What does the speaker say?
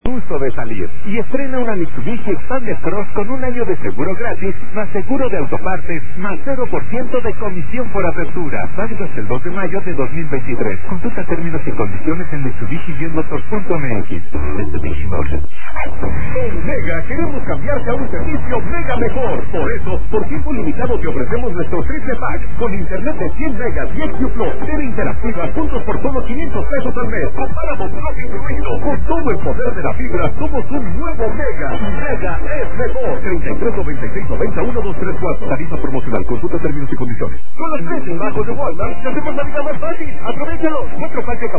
Gusto de salir y estrena una Mitsubishi Xpander Cross con un año de seguro gratis, más seguro de autopartes, más 0% de comisión por apertura. Válido hasta el 2 de mayo de 2023. Consulta términos y condiciones en Mitsubishi-motors.mx. Mitsubishi Motors. En Mega queremos cambiarte a un servicio Mega mejor. Por eso, por tiempo limitado te ofrecemos nuestro triple pack con internet de 100 megas y XQ Plus, TV interactiva, puntos por solo 500 pesos al mes. Comparamos más incluido. Con todo el poder de la fibra, somos un nuevo Mega. Mega es mejor. 33 96 90 1234. Tarifa promocional. Consulta términos y condiciones. Con los precios bajos de Walmart, te hacemos la vida más fácil. Aprovechalo. Nuestro pack de